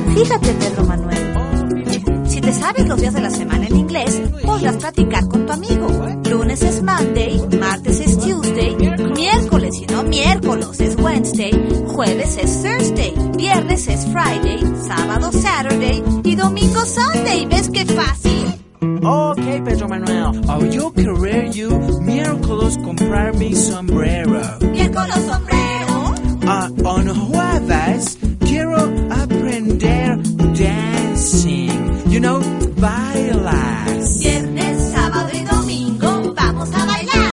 Fíjate, Pedro Manuel. Si te sabes los días de la semana en inglés, podrás platicar con tu amigo. Lunes es Monday, martes es Tuesday, miércoles y no miércoles es Wednesday, jueves es Thursday, viernes es Friday, sábado Saturday y domingo Sunday. ¿Ves qué fácil? Ok, Pedro Manuel. Yo querer you miércoles comprar mi sombrero. Miércoles